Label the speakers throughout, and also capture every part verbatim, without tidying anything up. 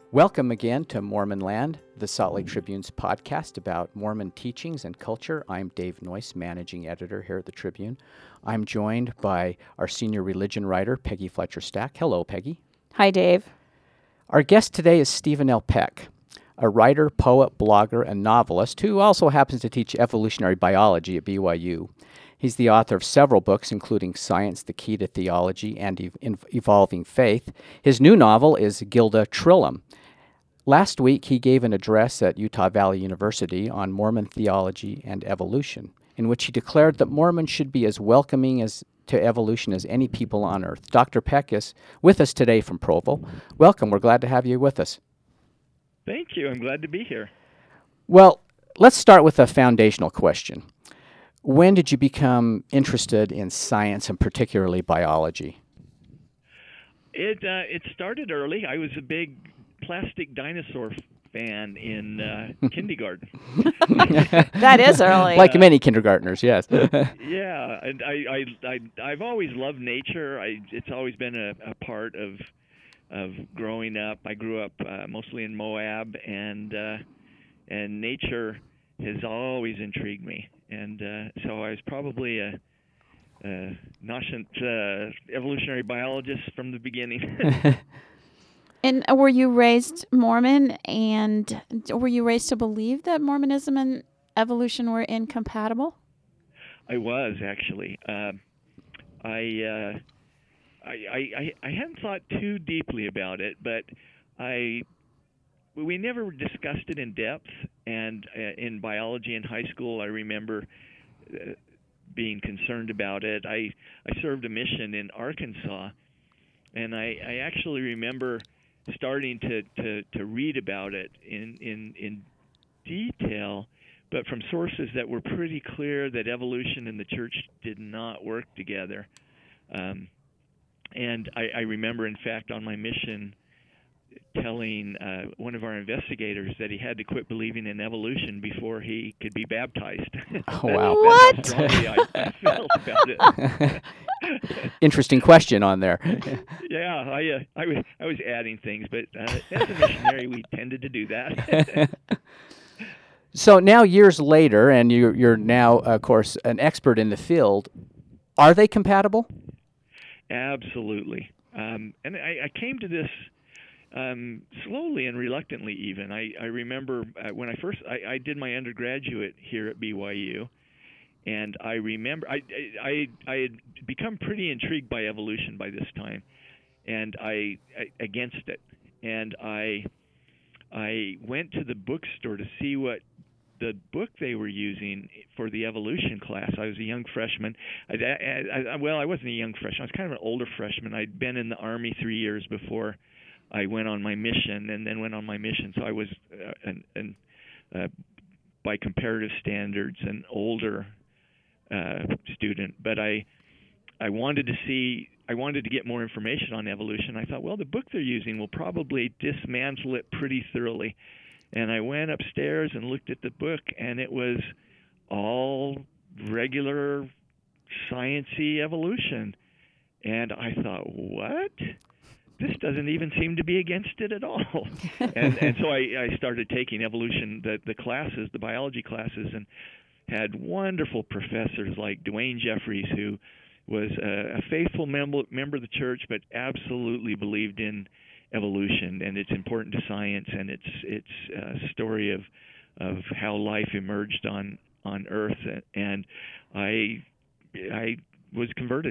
Speaker 1: Welcome again to Mormon Land, the Salt Lake Tribune's podcast about Mormon teachings and culture. I'm Dave Noyce, managing editor here at the Tribune. I'm joined by our senior religion writer, Peggy Fletcher Stack. Hello, Peggy.
Speaker 2: Hi, Dave.
Speaker 1: Our guest today is Stephen L. Peck, a writer, poet, blogger, and novelist who also happens to teach evolutionary biology at B Y U. He's the author of several books, including Science, the Key to Theology, and Ev- Evolving Faith. His new novel is Gilda Trillim. Last week, he gave an address at Utah Valley University on Mormon theology and evolution, in which he declared that Mormons should be as welcoming as to evolution as any people on earth. Doctor Peck is with us today from Provo. Welcome. We're glad to have you with us.
Speaker 3: Thank you. I'm glad to be here.
Speaker 1: Well, let's start with a foundational question. When did you become interested in science and particularly biology?
Speaker 3: It uh, it started early. I was a big plastic dinosaur fan in uh, kindergarten.
Speaker 2: That is early.
Speaker 1: Like many kindergartners, yes.
Speaker 3: Yeah, and I, I, I, I've always loved nature. I, it's always been a, a part of of growing up. I grew up uh, mostly in Moab, and uh, and nature has always intrigued me. And uh, so I was probably a, a nascent uh, evolutionary biologist from the beginning.
Speaker 2: And were you raised Mormon, and were you raised to believe that Mormonism and evolution were incompatible?
Speaker 3: I was, actually. Uh, I, uh, I, I I hadn't thought too deeply about it, but I we never discussed it in depth. And uh, in biology in high school, I remember uh, being concerned about it. I, I served a mission in Arkansas, and I, I actually remember starting to, to, to read about it in, in, in detail, but from sources that were pretty clear that evolution and the church did not work together. Um, and I, I remember, in fact, on my mission, telling uh, one of our investigators that he had to quit believing in evolution before he could be baptized.
Speaker 1: Oh, wow.
Speaker 2: What?
Speaker 3: That's how strongly I, I felt about it.
Speaker 1: Interesting question on there.
Speaker 3: Yeah, I, uh, I, was, I was adding things, but uh, as a missionary, we tended to do that.
Speaker 1: So now, years later, and you're, you're now, of course, an expert in the field, are they compatible?
Speaker 3: Absolutely. Um, and I, I came to this Um, slowly and reluctantly, even. I, I remember uh, when I first I, I did my undergraduate here at B Y U, and I remember I, I I had become pretty intrigued by evolution by this time, and I, I against it, and I I went to the bookstore to see what the book they were using for the evolution class. I was a young freshman. I, I, I, well, I wasn't a young freshman. I was kind of an older freshman. I'd been in the Army three years before I went on my mission, and then went on my mission. So I was, uh, an, an, uh, by comparative standards, an older uh, student. But I, I wanted to see, I wanted to get more information on evolution. I thought, well, the book they're using will probably dismantle it pretty thoroughly. And I went upstairs and looked at the book, and it was all regular science-y evolution. And I thought, what? This doesn't even seem to be against it at all. and and so I, I started taking evolution, the, the classes, the biology classes, and had wonderful professors like Dwayne Jeffries, who was a, a faithful member, member of the church, but absolutely believed in evolution, and it's important to science, and it's it's a story of of how life emerged on, on Earth. And I I was converted.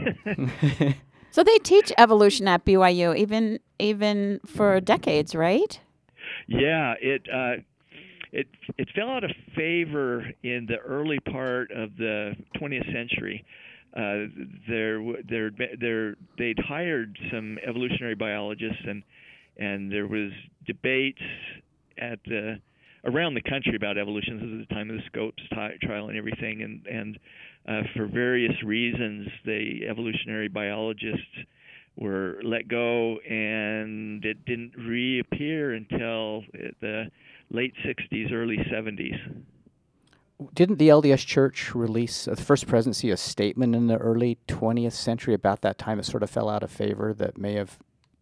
Speaker 2: So they teach evolution at B Y U, even even for decades, right?
Speaker 3: Yeah, it uh, it it fell out of favor in the early part of the twentieth century. Uh, there, there, there, they'd hired some evolutionary biologists, and and there was debates at the around the country about evolution. This is the time of the Scopes t- trial and everything, and and uh, for various reasons, the evolutionary biologists were let go, and it didn't reappear until the late sixties, early seventies.
Speaker 1: Didn't the L D S Church release, uh, the First Presidency, a statement in the early twentieth century about that time? It sort of fell out of favor that may have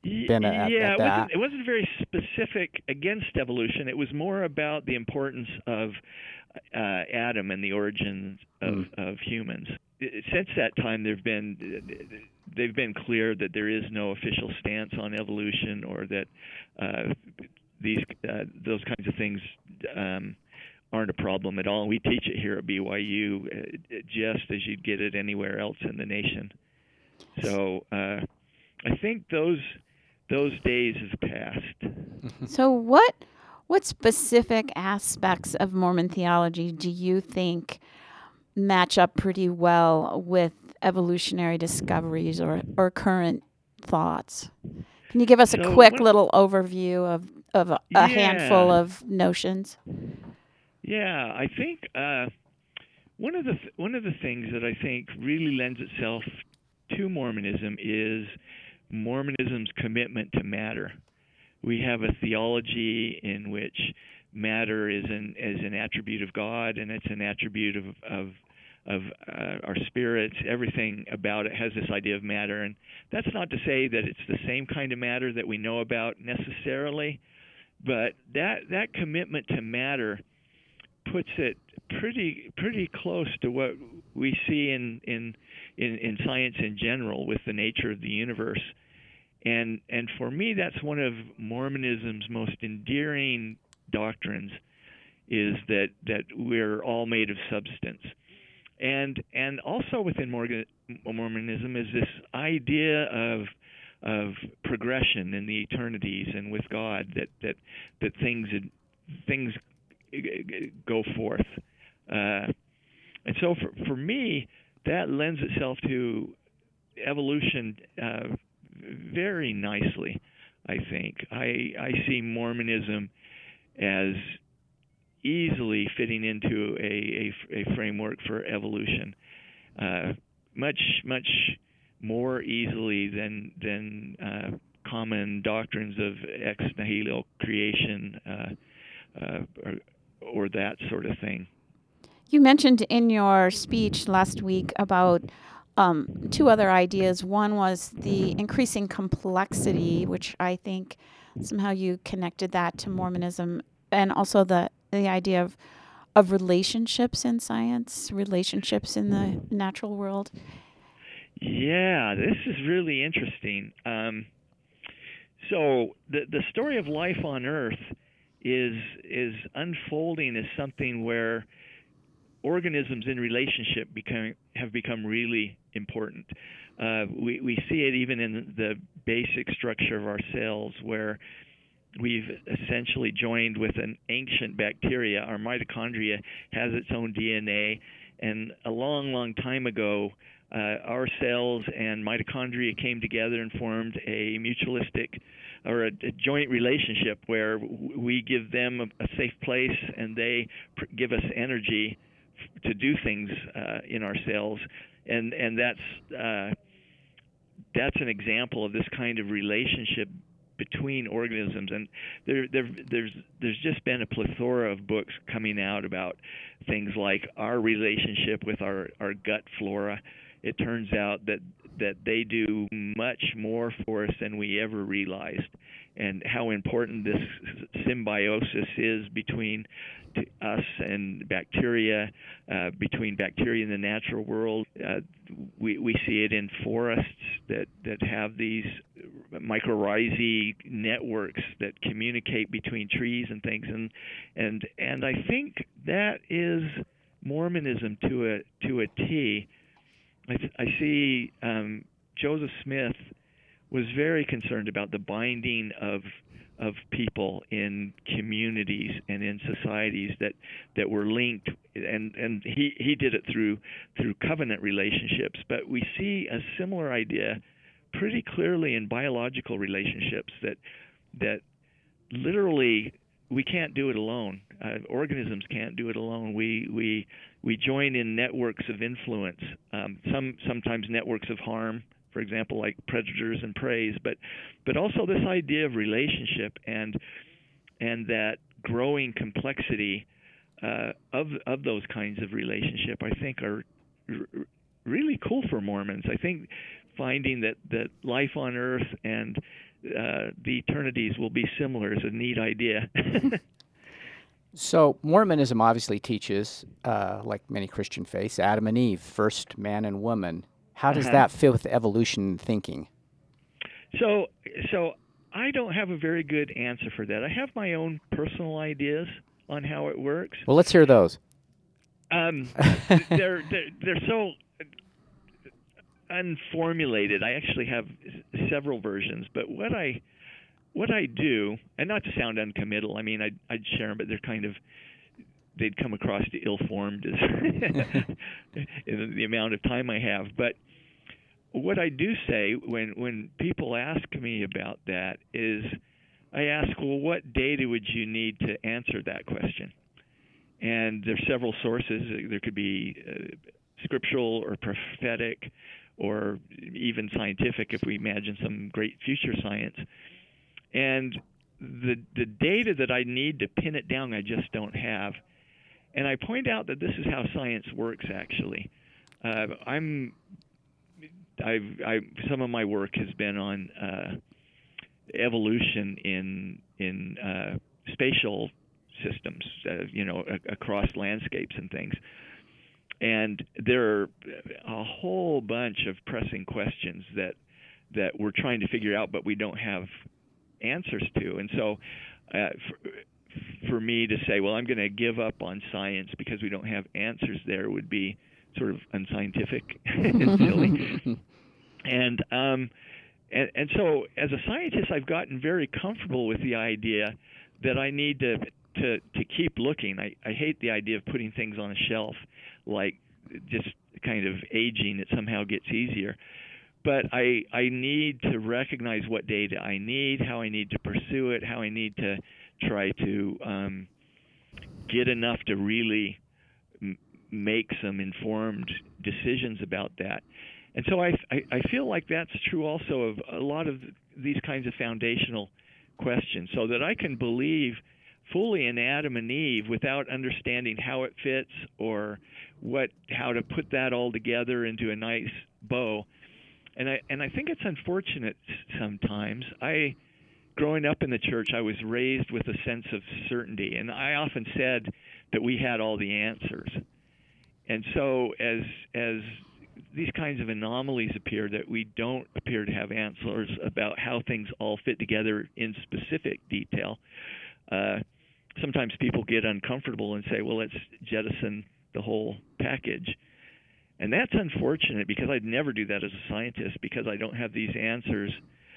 Speaker 1: been at,
Speaker 3: yeah,
Speaker 1: at
Speaker 3: it
Speaker 1: that.
Speaker 3: wasn't, it wasn't very specific against evolution. It was more about the importance of uh, Adam and the origins of, mm. of humans. Since that time, there've been they've been clear that there is no official stance on evolution, or that uh, these uh, those kinds of things um, aren't a problem at all. We teach it here at B Y U uh, just as you'd get it anywhere else in the nation. So uh, I think those those days have passed.
Speaker 2: So what what specific aspects of Mormon theology do you think match up pretty well with evolutionary discoveries or, or current thoughts? Can you give us a
Speaker 3: so
Speaker 2: quick
Speaker 3: one,
Speaker 2: little overview of, of a, a
Speaker 3: yeah.
Speaker 2: handful of notions?
Speaker 3: Yeah, I think uh, one of the th- one of the things that I think really lends itself to Mormonism is Mormonism's commitment to matter. We have a theology in which matter is an is an attribute of God, and it's an attribute of of, of uh, our spirits. Everything about it has this idea of matter, and that's not to say that it's the same kind of matter that we know about necessarily, but that that commitment to matter puts it pretty pretty close to what we see in in in, in science in general with the nature of the universe. And and for me, that's one of Mormonism's most endearing doctrines, is that, that we're all made of substance. And and also within Mormonism is this idea of of progression in the eternities and with God, that that, that things things go forth. Uh, and so for, for me, that lends itself to evolution uh, very nicely, I think. I, I see Mormonism as easily fitting into a, a, a framework for evolution, uh, much, much more easily than, than uh, common doctrines of ex nihilo creation uh, uh, or, or that sort of thing.
Speaker 2: You mentioned in your speech last week about um, two other ideas. One was the increasing complexity, which I think somehow you connected that to Mormonism, and also the, the idea of of relationships in science, relationships in the natural world.
Speaker 3: Yeah, this is really interesting. Um, so the the story of life on Earth is is unfolding as something where organisms in relationship become have become really important. Uh, we we see it even in the basic structure of our cells, where we've essentially joined with an ancient bacteria. Our mitochondria has its own D N A, and a long, long time ago, uh, our cells and mitochondria came together and formed a mutualistic or a, a joint relationship where we give them a, a safe place and they pr- give us energy to do things uh, in our cells, and and that's uh, that's an example of this kind of relationship between organisms. And there, there there's there's just been a plethora of books coming out about things like our relationship with our, our gut flora. It turns out that that they do much more for us than we ever realized, and how important this symbiosis is between us and bacteria, uh, between bacteria in the natural world. Uh, we, we see it in forests that, that have these mycorrhizae networks that communicate between trees and things, and and and I think that is Mormonism to a to a T. I, I see um, Joseph Smith was very concerned about the binding of of people in communities and in societies that, that were linked, and, and he, he did it through through covenant relationships. But we see a similar idea pretty clearly in biological relationships, that that literally we can't do it alone. Uh, organisms can't do it alone. We we we join in networks of influence, um, some sometimes networks of harm, for example, like predators and preys, but but also this idea of relationship and and that growing complexity uh, of of those kinds of relationship, I think, are r- really cool for Mormons. I think finding that, that life on Earth and uh, the eternities will be similar. Is a neat idea.
Speaker 1: So Mormonism obviously teaches, uh, like many Christian faiths, Adam and Eve, first man and woman. How does
Speaker 3: Uh-huh.
Speaker 1: that fit with evolution thinking?
Speaker 3: So, so I don't have a very good answer for that. I have my own personal ideas on how it works.
Speaker 1: Well, let's hear those.
Speaker 3: Um, they're, they're they're so unformulated. I actually have s- several versions, but what I what I do, and not to sound uncommittal, I mean I'd, I'd share them, but they're kind of they'd come across to ill-formed as in the amount of time I have. But what I do say when when people ask me about that is, I ask, well, what data would you need to answer that question? And there's several sources. There could be uh, scriptural or prophetic or even scientific if we imagine some great future science. And the the data that I need to pin it down, I just don't have. And I point out that this is how science works, actually. Uh, I'm, I've, I, some of my work has been on uh, evolution in in uh, spatial systems, uh, you know, a, across landscapes and things. And there are a whole bunch of pressing questions that that we're trying to figure out, but we don't have answers to. And so, uh, for, for me to say, well, I'm going to give up on science because we don't have answers there would be sort of unscientific and silly. And um, and and so, as a scientist, I've gotten very comfortable with the idea that I need to to to keep looking. I, I hate the idea of putting things on a shelf, like just kind of aging. It somehow gets easier. But I I need to recognize what data I need, how I need to pursue it, how I need to try to um, get enough to really m- make some informed decisions about that. And so I, I I feel like that's true also of a lot of these kinds of foundational questions, so that I can believe fully in Adam and Eve without understanding how it fits or what how to put that all together into a nice bow. And I and I think it's unfortunate sometimes. I growing up in the church, I was raised with a sense of certainty, and I often said that we had all the answers. And so as as these kinds of anomalies appear, that we don't appear to have answers about how things all fit together in specific detail, uh, sometimes people get uncomfortable and say, well, let's jettison the whole package. And that's unfortunate, because I'd never do that as a scientist, because I don't have these answers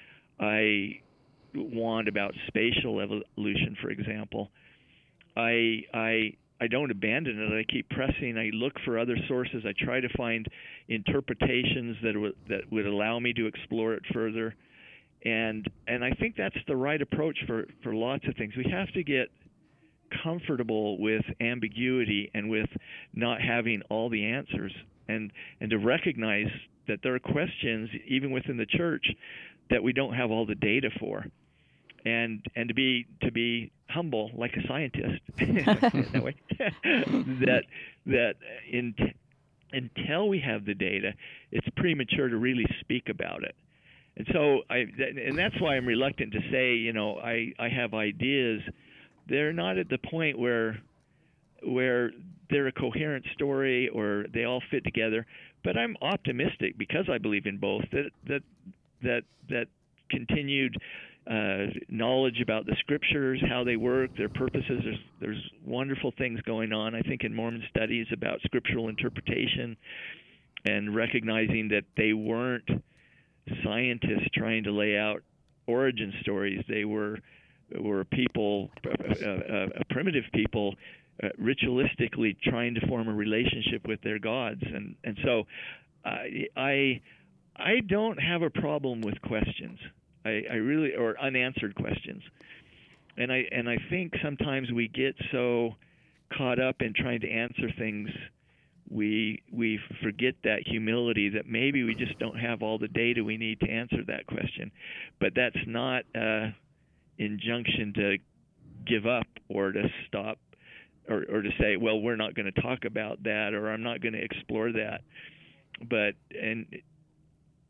Speaker 3: I want about spatial evolution, for example. I I I don't abandon it. I keep pressing. I look for other sources. I try to find interpretations that w- that would allow me to explore it further. And and I think that's the right approach for, for lots of things. We have to get comfortable with ambiguity and with not having all the answers, and and to recognize that there are questions even within the church that we don't have all the data for, and and to be to be humble like a scientist that way that that in, until we have the data, it's premature to really speak about it. And so I and that's why I'm reluctant to say, you know, I I have ideas. They're not at the point where where they're a coherent story or they all fit together. But I'm optimistic, because I believe in both, that that that that continued uh, knowledge about the scriptures, how they work, their purposes. There's there's wonderful things going on, I think, in Mormon studies about scriptural interpretation, and recognizing that they weren't scientists trying to lay out origin stories. They were were people, uh, uh, primitive people, uh, ritualistically trying to form a relationship with their gods. And and so I I, I don't have a problem with questions. I, I really or unanswered questions. And I and I think sometimes we get so caught up in trying to answer things, we we forget that humility, that maybe we just don't have all the data we need to answer that question. But that's not uh injunction to give up or to stop or, or to say, well, we're not going to talk about that, or I'm not going to explore that. But and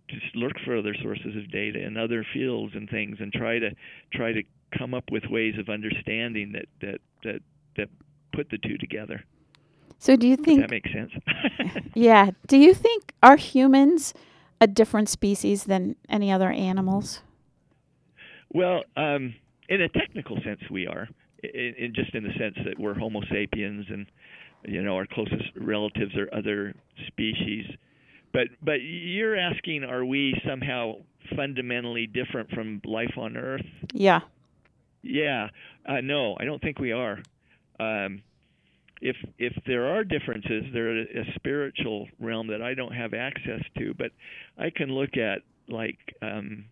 Speaker 3: just look for other sources of data in other fields and things, and try to try to come up with ways of understanding that that that, that put the two together.
Speaker 2: So do you think
Speaker 3: that makes sense?
Speaker 2: Yeah. Do you think, are humans a different species than any other animals?
Speaker 3: Well, um, in a technical sense, we are. In, in just in the sense that we're Homo sapiens, and you know our closest relatives are other species. But but you're asking, are we somehow fundamentally different from life on Earth?
Speaker 2: Yeah.
Speaker 3: Yeah. Uh, no, I don't think we are. Um, if if there are differences, they're a, a spiritual realm that I don't have access to. But I can look at like um,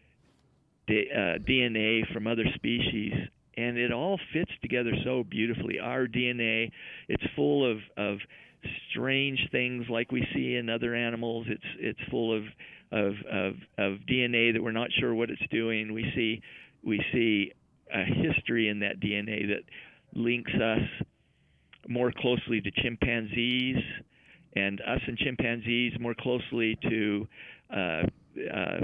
Speaker 3: D, uh, D N A from other species, and it all fits together so beautifully. Our D N A, it's full of, of strange things like we see in other animals. It's it's full of, of of of D N A that we're not sure what it's doing. We see we see a history in that D N A that links us more closely to chimpanzees, and us and chimpanzees more closely to uh, uh,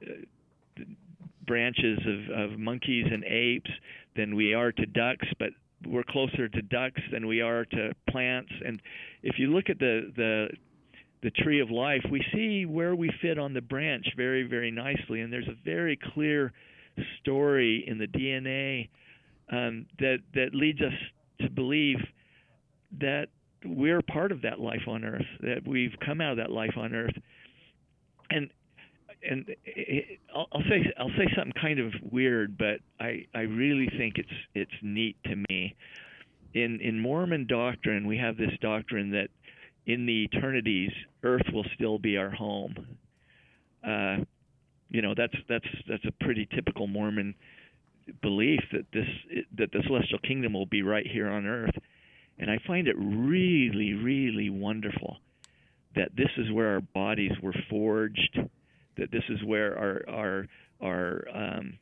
Speaker 3: branches of, of monkeys and apes than we are to ducks, but we're closer to ducks than we are to plants. And if you look at the the the tree of life, we see where we fit on the branch very, very nicely. And there's a very clear story in the D N A um, that that leads us to believe that we're part of that life on Earth, that we've come out of that life on Earth. And and it, I'll, I'll say I'll say something kind of weird, but I, I really think it's it's neat to me. In in Mormon doctrine, we have this doctrine that in the eternities, Earth will still be our home. Uh, you know, that's that's that's a pretty typical Mormon belief, that this that the celestial kingdom will be right here on Earth. And I find it really, really wonderful that this is where our bodies were forged, that this is where our our our um,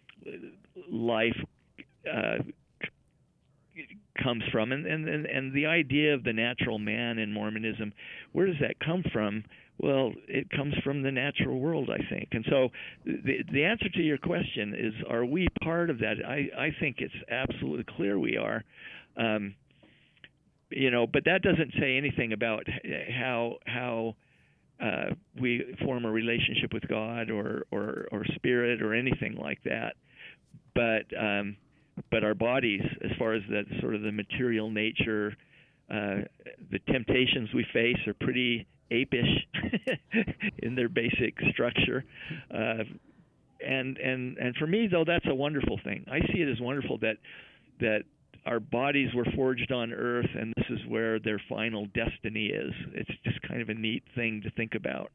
Speaker 3: life uh, comes from, and, and and and the idea of the natural man in Mormonism, where does that come from? Well, it comes from the natural world, I think. And so the the answer to your question is, are we part of that? I, I think it's absolutely clear we are. Um, you know, but that doesn't say anything about how how uh, we form a relationship with God or, or, or spirit or anything like that. But um, but our bodies, as far as the sort of the material nature, uh, the temptations we face are pretty apish in their basic structure. Uh, and and and for me, though, that's a wonderful thing. I see it as wonderful that that our bodies were forged on Earth, and this is where their final destiny is. It's just kind of a neat thing to think about.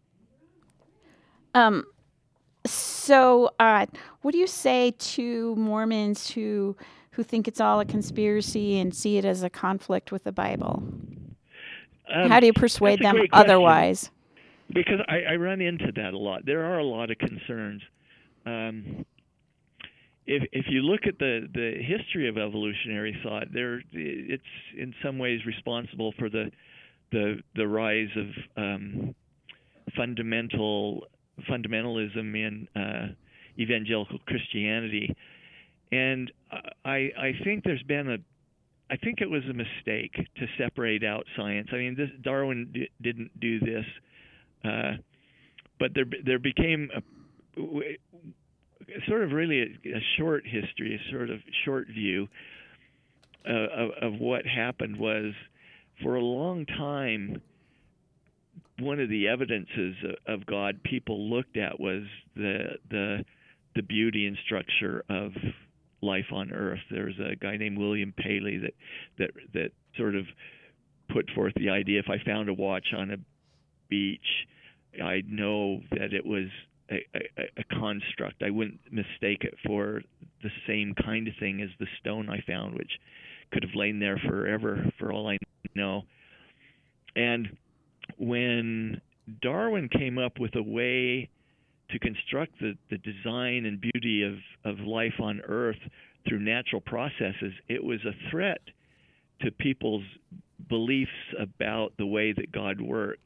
Speaker 2: Um. So, uh, what do you say to Mormons who who think it's all a conspiracy and see it as a conflict with the Bible?
Speaker 3: Um,
Speaker 2: How do you persuade
Speaker 3: that's a
Speaker 2: them
Speaker 3: great question,
Speaker 2: otherwise?
Speaker 3: Because I, I run into that a lot. There are a lot of concerns. Um, if if you look at the, the history of evolutionary thought, there it's in some ways responsible for the the the rise of um, fundamental fundamentalism in uh, evangelical Christianity, and I I think there's been a I think it was a mistake to separate out science. I mean, this, Darwin d- didn't do this, uh, but there there became a sort of really a, a short history, a sort of short view uh, of, of what happened. Was for a long time, one of the evidences of God people looked at was the the the beauty and structure of life on Earth. There's a guy named William Paley that that that sort of put forth the idea: if I found a watch on a beach, I'd know that it was a, a, a construct. I wouldn't mistake it for the same kind of thing as the stone I found, which could have lain there forever, for all I know. And when Darwin came up with a way to construct the, the design and beauty of, of life on Earth through natural processes, it was a threat to people's beliefs about the way that God worked.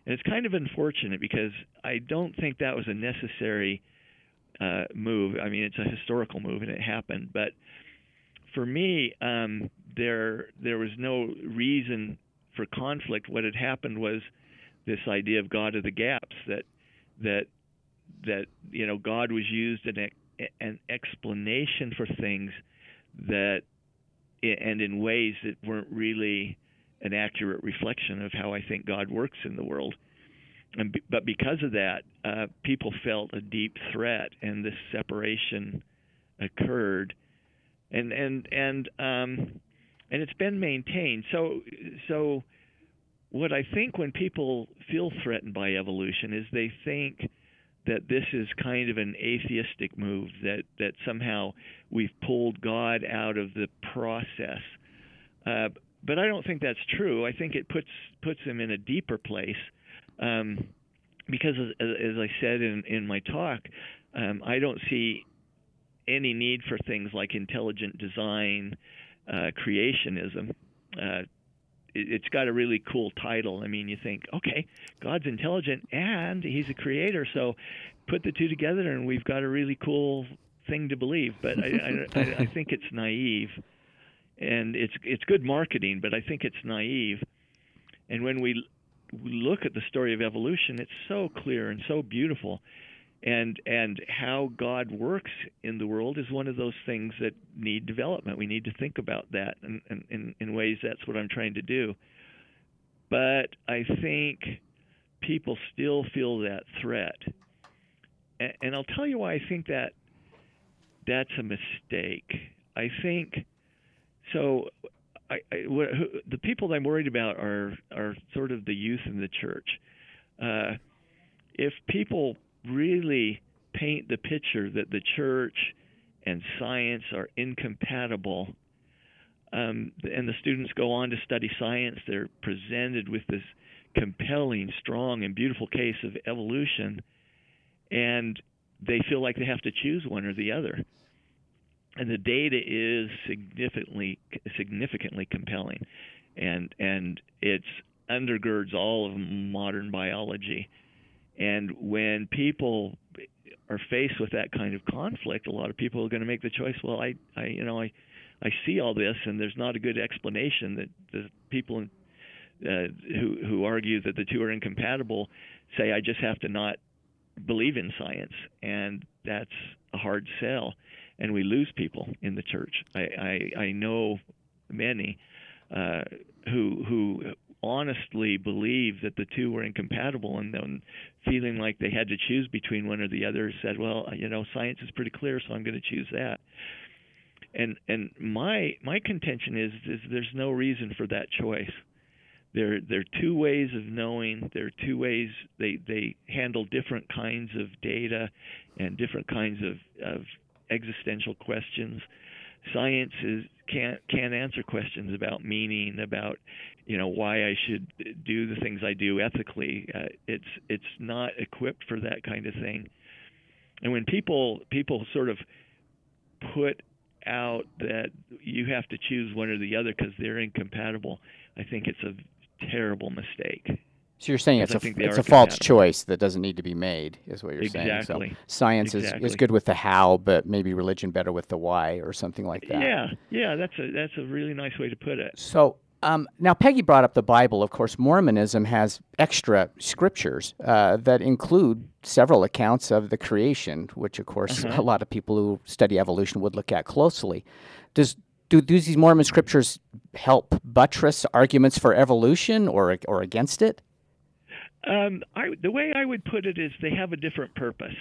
Speaker 3: And it's kind of unfortunate because I don't think that was a necessary uh, move. I mean, it's a historical move, and it happened. But for me, um, there there was no reason for conflict. What had happened was this idea of God of the gaps, that that that you know God was used in a, an explanation for things that and in ways that weren't really an accurate reflection of how I think God works in the world. And be, but because of that, uh, people felt a deep threat, and this separation occurred, and and and um, and it's been maintained. So so what I think when people feel threatened by evolution is they think that this is kind of an atheistic move, that that somehow we've pulled God out of the process. Uh, but I don't think that's true. I think it puts puts him in a deeper place. Um, because, as, as I said in, in my talk, um, I don't see any need for things like intelligent design, uh, creationism. Uh, it, it's got a really cool title. I mean, you think, okay, God's intelligent and he's a creator, so put the two together and we've got a really cool thing to believe. But I, I, I, I think it's naive, and it's it's good marketing, but I think it's naive. And when we look at the story of evolution, it's so clear and so beautiful, and and how God works in the world is one of those things that need development. We need to think about that, and in, in, in ways that's what I'm trying to do. But I think people still feel that threat, and, and I'll tell you why I think that that's a mistake. I think so. I, I, what, who, the people that I'm worried about are are sort of the youth in the church. Uh, if people really paint the picture that the church and science are incompatible, um, and the students go on to study science, they're presented with this compelling, strong, and beautiful case of evolution, and they feel like they have to choose one or the other. And the data is significantly significantly compelling, and and it undergirds all of modern biology. And when people are faced with that kind of conflict, a lot of people are going to make the choice. Well, I, I you know I, I see all this, and there's not a good explanation. That the people uh, who who argue that the two are incompatible say I just have to not believe in science, and that's a hard sell. And we lose people in the church. I, I, I know many uh, who who honestly believe that the two were incompatible, and then feeling like they had to choose between one or the other, said, "Well, you know, science is pretty clear, so I'm going to choose that." And and my my contention is is there's no reason for that choice. There there are two ways of knowing. There are two ways they they handle different kinds of data and different kinds of of existential questions. Science is can't can't answer questions about meaning, about you know why I should do the things I do ethically. Uh, it's it's not equipped for that kind of thing. And when people people sort of put out that you have to choose one or the other because they're incompatible, I think it's a terrible mistake.
Speaker 1: So you're saying it's a, it's a false choice that doesn't need to be made, is what you're
Speaker 3: exactly.
Speaker 1: saying. So science
Speaker 3: exactly.
Speaker 1: is, is good with the how, but maybe religion better with the why, or something like that.
Speaker 3: Yeah, yeah, that's a that's a really nice way to put it.
Speaker 1: So um, now Peggy brought up the Bible. Of course, Mormonism has extra scriptures uh, that include several accounts of the creation, which of course
Speaker 3: uh-huh.
Speaker 1: a lot of people who study evolution would look at closely. Does do, do these Mormon scriptures help buttress arguments for evolution or or against it?
Speaker 3: Um, I, the way I would put it is they have a different purpose.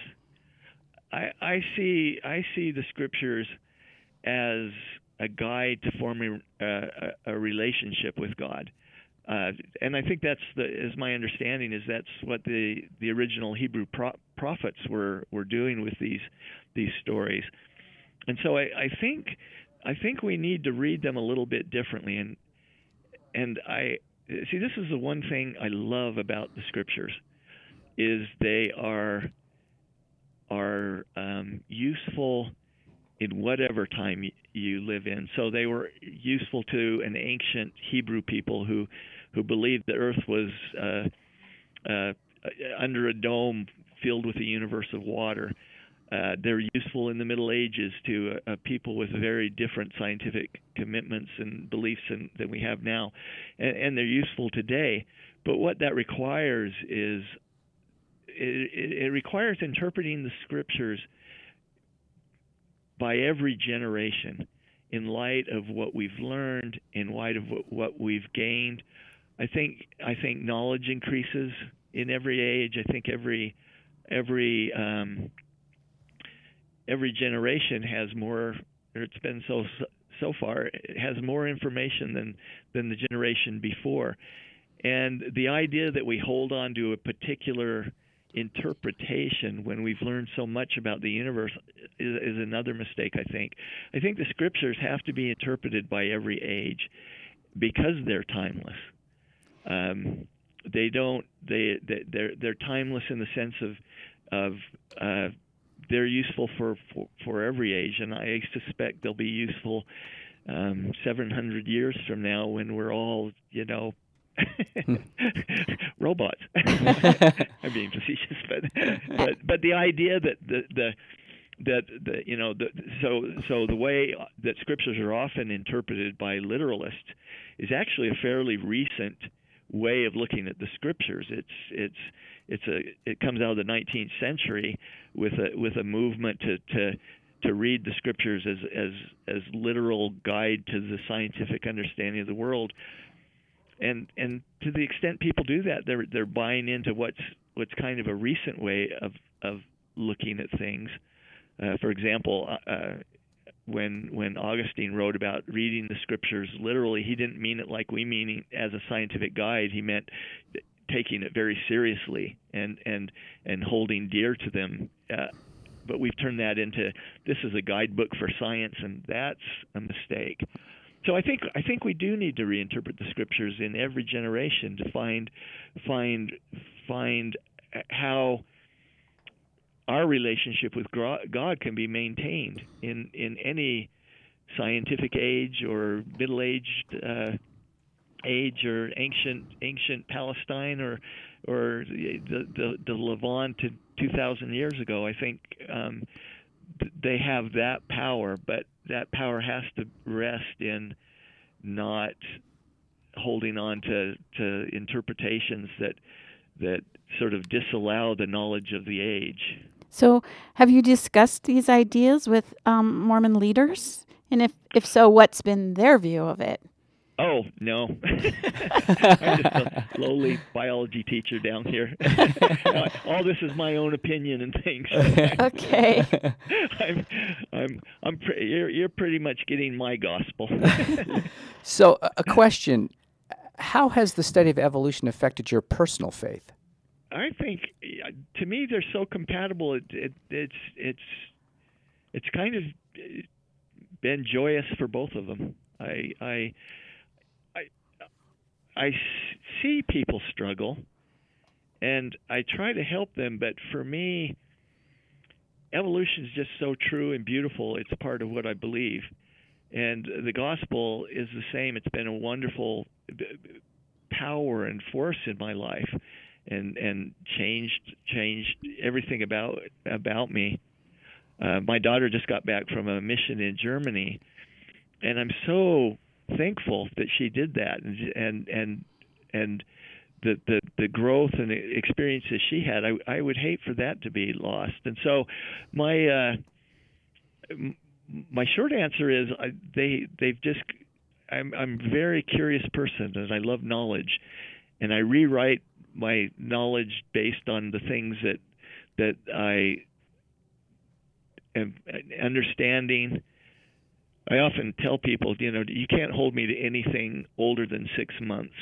Speaker 3: I, I see I see the scriptures as a guide to forming a, a, a relationship with God, uh, and I think that's the is my understanding is that's what the the original Hebrew pro- prophets were were doing with these these stories, and so I, I think I think we need to read them a little bit differently, and and I. See, this is the one thing I love about the scriptures, is they are are um, useful in whatever time y- you live in. So they were useful to an ancient Hebrew people who who believed the earth was uh, uh, under a dome filled with a universe of water. Uh, they're useful in the Middle Ages to uh, uh, people with very different scientific commitments and beliefs in, than we have now, and, and they're useful today. But what that requires is it, it, it requires interpreting the scriptures by every generation in light of what we've learned, in light of what, what we've gained. I think I think knowledge increases in every age. I think every every um, every generation has more, or it's been so so far, it has more information than than the generation before. And the idea that we hold on to a particular interpretation when we've learned so much about the universe is, is another mistake, I think. I think the scriptures have to be interpreted by every age because they're timeless. Um, they don't. They, they they're they're timeless in the sense of of uh, they're useful for, for for every age, and I suspect they'll be useful um, seven hundred years from now when we're all, you know, robots. I'm being facetious, but but but the idea that the the that the you know the so so the way that scriptures are often interpreted by literalists is actually a fairly recent way of looking at the scriptures. It's it's it's a it comes out of the nineteenth century with a with a movement to to to read the scriptures as as as literal guide to the scientific understanding of the world. And and to the extent people do that, they're they're buying into what's what's kind of a recent way of of looking at things. Uh, for example, uh, when when Augustine wrote about reading the scriptures literally, he didn't mean it like we mean it as a scientific guide. He meant taking it very seriously and and and holding dear to them. Uh, but we've turned that into this is a guidebook for science, and that's a mistake. So I think I think we do need to reinterpret the scriptures in every generation to find find find how our relationship with God can be maintained in, in any scientific age or middle-aged uh, age or ancient ancient Palestine or or the the, the Levant to two thousand years ago. I think um, they have that power, but that power has to rest in not holding on to, to interpretations that that sort of disallow the knowledge of the age.
Speaker 2: So, have you discussed these ideas with um, Mormon leaders? And if, if so, what's been their view of it?
Speaker 3: Oh, no. I'm just a lowly biology teacher down here. All this is my own opinion and things.
Speaker 2: Okay.
Speaker 3: I'm, I'm, I'm pre- you're, you're pretty much getting my gospel.
Speaker 1: So, a question. How has the study of evolution affected your personal faith?
Speaker 3: I think, to me, they're so compatible. It, it, it's it's it's kind of been joyous for both of them. I I I, I see people struggle, and I try to help them. But for me, evolution is just so true and beautiful. It's a part of what I believe, and the gospel is the same. It's been a wonderful power and force in my life. And and changed changed everything about about me. Uh, my daughter just got back from a mission in Germany, and I'm so thankful that she did that. And and and, and the, the the growth and the experiences she had, I I would hate for that to be lost. And so my uh, my short answer is I, they they've just I'm I'm a very curious person, and I love knowledge, and I rewrite my knowledge based on the things that that I am understanding. I often tell people, you know, you can't hold me to anything older than six months.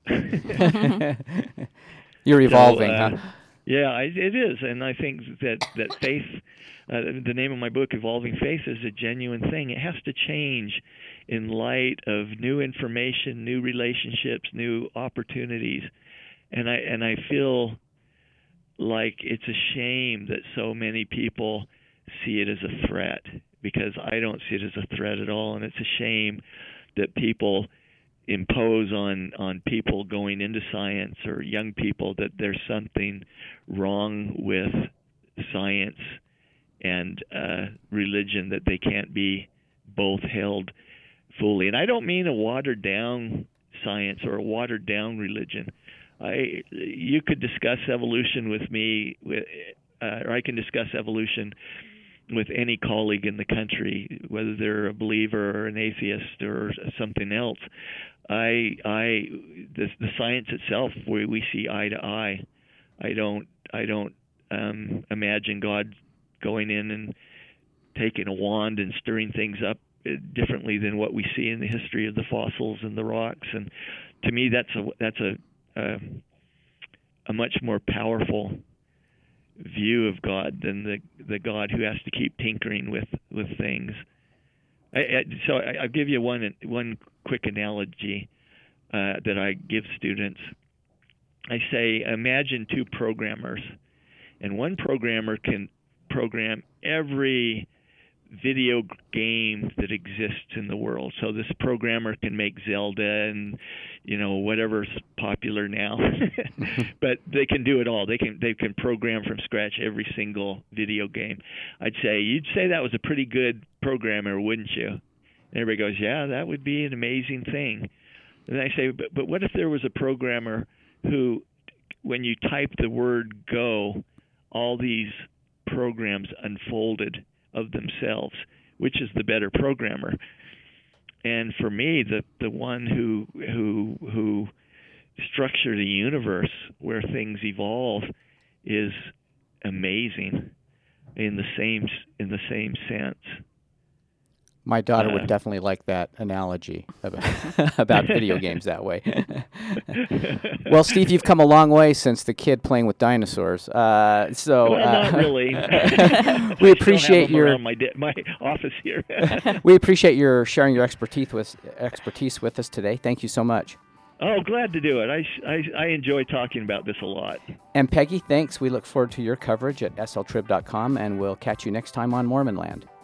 Speaker 1: You're evolving,
Speaker 3: so, uh,
Speaker 1: huh?
Speaker 3: Yeah, I, it is, and I think that that faith, uh, the name of my book, Evolving Faith, is a genuine thing. It has to change in light of new information, new relationships, new opportunities. And I and I feel like it's a shame that so many people see it as a threat, because I don't see it as a threat at all. And it's a shame that people impose on, on people going into science or young people that there's something wrong with science and uh, religion, that they can't be both held fully. And I don't mean a watered down science or a watered down religion. I you could discuss evolution with me, with, uh, or I can discuss evolution with any colleague in the country, whether they're a believer or an atheist or something else. I I the, the science itself, we we see eye to eye. I don't I don't um, imagine God going in and taking a wand and stirring things up differently than what we see in the history of the fossils and the rocks. And to me, that's a that's a a, a much more powerful view of God than the the God who has to keep tinkering with with things. I, I, so I, I'll give you one one quick analogy uh, that I give students. I say, imagine two programmers, and one programmer can program every video game that exists in the world. So this programmer can make Zelda and, you know, whatever's popular now, but they can do it all. They can they can program from scratch every single video game. I'd say you'd say that was a pretty good programmer, wouldn't you? And everybody goes, yeah, that would be an amazing thing. And I say, but but what if there was a programmer who, when you type the word go, all these programs unfolded of themselves? Which is the better programmer? And for me, the the one who who who structured a universe where things evolve is amazing in the same in the same sense.
Speaker 1: My daughter
Speaker 3: Uh,
Speaker 1: would definitely like that analogy about, about video games that way. Well, Steve, you've come a long way since the kid playing with dinosaurs. Uh, so
Speaker 3: well,
Speaker 1: uh,
Speaker 3: not really.
Speaker 1: we
Speaker 3: I
Speaker 1: appreciate
Speaker 3: still have them
Speaker 1: your
Speaker 3: around my de- my office here.
Speaker 1: we appreciate your sharing your expertise with expertise with us today. Thank you so much.
Speaker 3: Oh, glad to do it. I, I, I enjoy talking about this a lot.
Speaker 1: And Peggy, thanks. We look forward to your coverage at S L trib dot com, and we'll catch you next time on Mormon Land.